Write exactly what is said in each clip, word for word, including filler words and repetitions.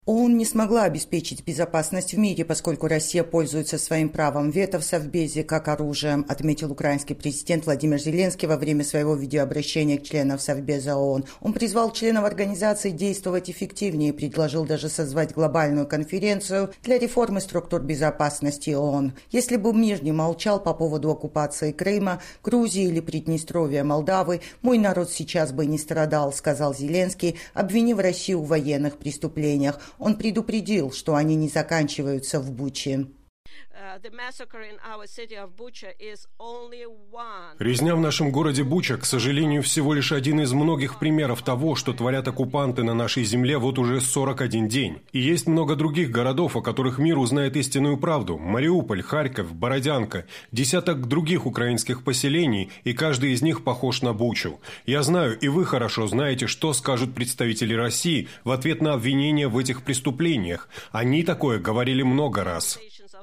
ООН не смогла обеспечить безопасность в мире, поскольку Россия пользуется своим правом вето в Совбезе как оружием, отметил украинский президент Владимир Зеленский во время своего видеообращения к членам Совбеза ООН. Он призвал членов организации действовать эффективнее и предложил даже созвать глобальную конференцию для реформы структур безопасности ООН. Если бы мир не молчал по поводу оккупации Крыма, Грузии или Приднестровья, Молдавы, мой народ сейчас бы не страдал, сказал Зеленский, обвинив Россию в военных преступлениях. Он предупредил, что они не заканчиваются в Буче. Резня в нашем городе Буча, к сожалению, всего лишь один из многих примеров того, что творят оккупанты на нашей земле вот уже сорок один день. И есть много других городов, о которых мир узнает истинную правду. Мариуполь, Харьков, Бородянка, десяток других украинских поселений, и каждый из них похож на Бучу. Я знаю, и вы хорошо знаете, что скажут представители России в ответ на обвинения в этих преступлениях. Они такое говорили много раз.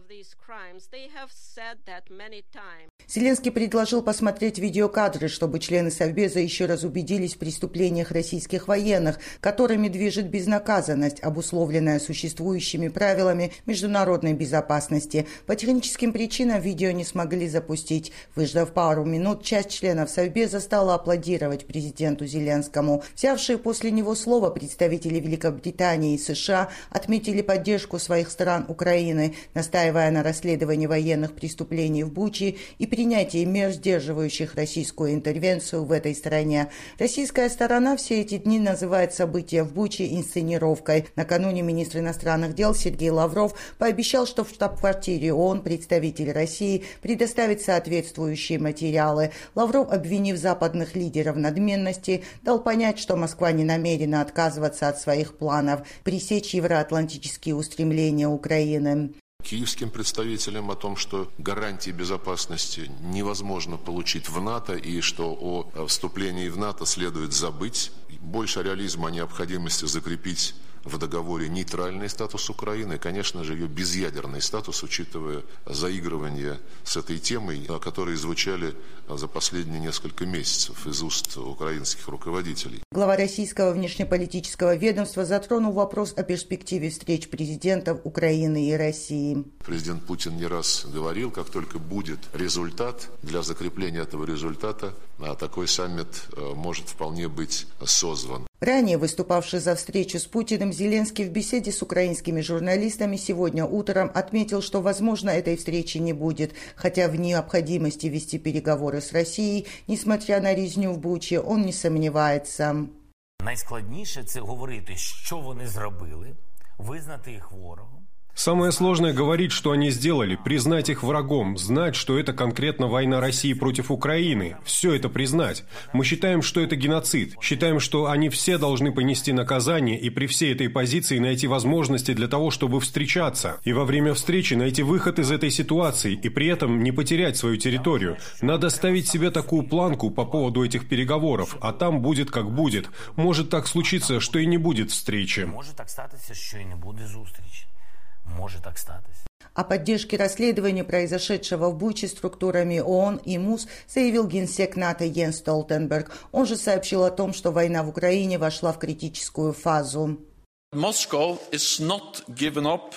Зеленский предложил посмотреть видеокадры, чтобы члены Совбеза еще раз убедились в преступлениях российских военных, которыми движет безнаказанность, обусловленная существующими правилами международной безопасности. По техническим причинам видео не смогли запустить. Выждав пару минут, часть членов Совбеза стала аплодировать президенту Зеленскому. Взявшие после него слово представители Великобритании и США отметили поддержку своих стран Украины, настаивая на расследовании военных преступлений в Буче и принятии мер, сдерживающих российскую интервенцию в этой стране. Российская сторона все эти дни называет события в Буче инсценировкой. Накануне министр иностранных дел Сергей Лавров пообещал, что в штаб-квартире ООН представитель России предоставит соответствующие материалы. Лавров, обвинив западных лидеров в надменности, дал понять, что Москва не намерена отказываться от своих планов пресечь евроатлантические устремления Украины. Киевским представителям о том, что гарантии безопасности невозможно получить в НАТО и что о вступлении в НАТО следует забыть. Больше реализма о необходимости закрепить в договоре нейтральный статус Украины и, конечно же, ее безъядерный статус, учитывая заигрывание с этой темой, которые звучали за последние несколько месяцев из уст украинских руководителей. Глава российского внешнеполитического ведомства затронул вопрос о перспективе встреч президентов Украины и России. Президент Путин не раз говорил, как только будет результат, для закрепления этого результата такой саммит может вполне быть созван. Ранее выступавший за встречу с Путиным Зеленский в беседе с украинскими журналистами сегодня утром отметил, что, возможно, этой встречи не будет, хотя в необходимости вести переговоры с Россией, несмотря на резню в Буче, он не сомневается. Найскладніше – це говорити, що вони зробили, визнати їх ворогом. Самое сложное говорить, что они сделали, признать их врагом, знать, что это конкретно война России против Украины. Все это признать. Мы считаем, что это геноцид. Считаем, что они все должны понести наказание и при всей этой позиции найти возможности для того, чтобы встречаться. И во время встречи найти выход из этой ситуации и при этом не потерять свою территорию. Надо ставить себе такую планку по поводу этих переговоров, а там будет как будет. Может так случиться, что и не будет встречи. Может так статися, що і не буде зустрічі. Может так статись. О поддержке расследования произошедшего в Буче структурами ООН и МУС заявил генсек НАТО Йенс Столтенберг. Он же сообщил о том, что война в Украине вошла в критическую фазу. Moscow is not given up.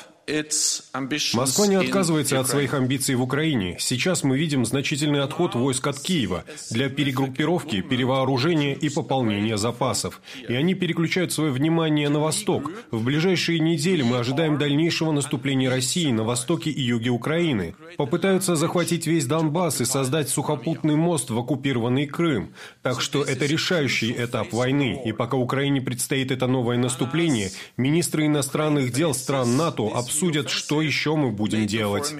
Москва не отказывается от своих амбиций в Украине. Сейчас мы видим значительный отход войск от Киева для перегруппировки, перевооружения и пополнения запасов. И они переключают свое внимание на восток. В ближайшие недели мы ожидаем дальнейшего наступления России на востоке и юге Украины. Попытаются захватить весь Донбасс и создать сухопутный мост в оккупированный Крым. Так что это решающий этап войны. И пока Украине предстоит это новое наступление, министры иностранных дел стран НАТО обсуждают, обсудят, что еще мы будем делать.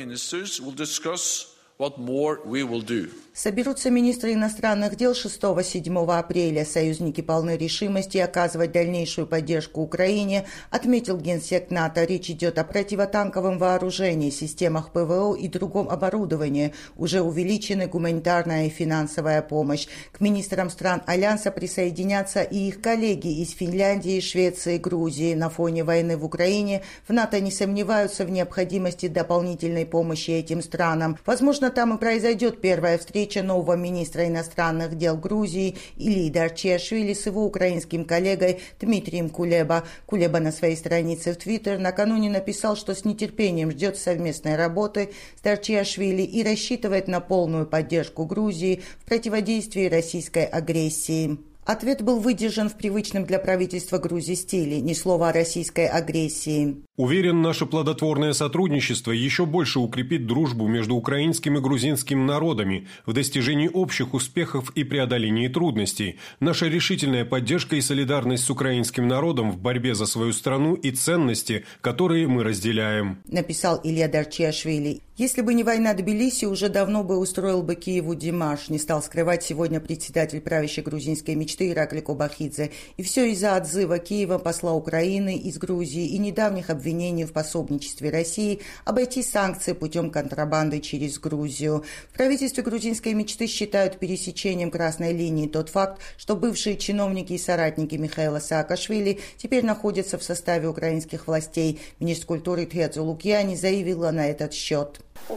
Соберутся министры иностранных дел шестого-седьмого апреля. Союзники полны решимости оказывать дальнейшую поддержку Украине, отметил генсек НАТО. Речь идет о противотанковом вооружении, системах ПВО и другом оборудовании. Уже увеличены гуманитарная и финансовая помощь. К министрам стран Альянса присоединятся и их коллеги из Финляндии, Швеции, Грузии. На фоне войны в Украине в НАТО не сомневаются в необходимости дополнительной помощи этим странам. Возможно, там и произойдет первая встреча нового министра иностранных дел Грузии Илии Дарчиашвили с его украинским коллегой Дмитрием Кулеба. Кулеба на своей странице в Твиттер накануне написал, что с нетерпением ждет совместной работы с Дарчиашвили и рассчитывает на полную поддержку Грузии в противодействии российской агрессии. Ответ был выдержан в привычном для правительства Грузии стиле, ни слова о российской агрессии. Уверен, наше плодотворное сотрудничество еще больше укрепит дружбу между украинским и грузинским народами в достижении общих успехов и преодолении трудностей. Наша решительная поддержка и солидарность с украинским народом в борьбе за свою страну и ценности, которые мы разделяем. Написал Илия Дарчиашвили. Если бы не война, Тбилиси уже давно бы устроил бы Киеву демарш, не стал скрывать сегодня председатель правящей грузинской мечты Иракли Кобахидзе. И все из-за отзыва Киева посла Украины из Грузии и недавних обвинений в пособничестве России обойти санкции путем контрабанды через Грузию. В правительстве грузинской мечты считают пересечением красной линии тот факт, что бывшие чиновники и соратники Михаила Саакашвили теперь находятся в составе украинских властей. Министр культуры Тхедзу Лукьяни заявила на этот счет.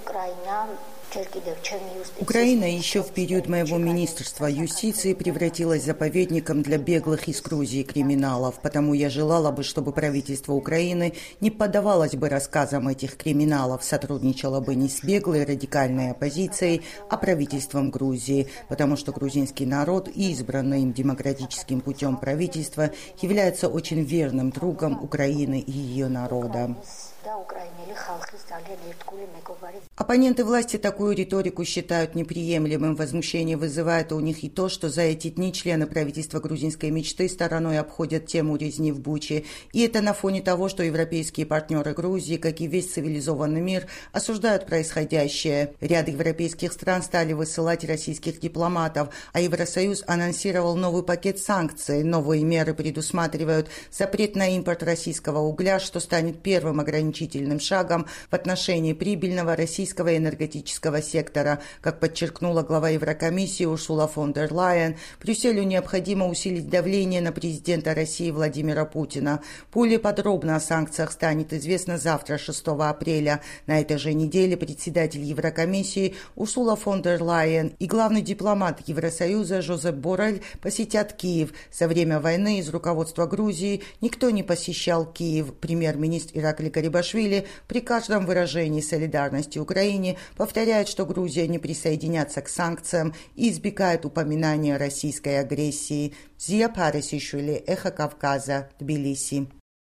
Украина еще в период моего министерства юстиции превратилась заповедником для беглых из Грузии криминалов, потому я желала бы, чтобы правительство Украины не поддавалось бы рассказам этих криминалов, сотрудничало бы не с беглой радикальной оппозицией, а правительством Грузии, потому что грузинский народ и избранное им демократическим путем правительство является очень верным другом Украины и ее народа. Оппоненты власти такую риторику считают неприемлемым. Возмущение вызывает у них и то, что за эти дни члены правительства грузинской мечты стороной обходят тему резни в Буче. И это на фоне того, что европейские партнеры Грузии, как и весь цивилизованный мир, осуждают происходящее. Ряд европейских стран стали высылать российских дипломатов, а Евросоюз анонсировал новый пакет санкций. Новые меры предусматривают запрет на импорт российского угля, что станет первым ограничением шагом в отношении прибыльного российского энергетического сектора. Как подчеркнула глава Еврокомиссии Урсула фон дер Лайен, Брюсселю необходимо усилить давление на президента России Владимира Путина. Более подробно о санкциях станет известно завтра, шестого апреля. На этой же неделе председатель Еврокомиссии Урсула фон дер Лайен и главный дипломат Евросоюза Жозеп Боррель посетят Киев. За время войны из руководства Грузии никто не посещал Киев. Премьер-министр Иракли Гарибашвили при каждом выражении солидарности Украине повторяет, что Грузия не присоединятся к санкциям и избегает упоминания российской агрессии. Зия Парисишвили, Эхо Кавказа, Тбилиси.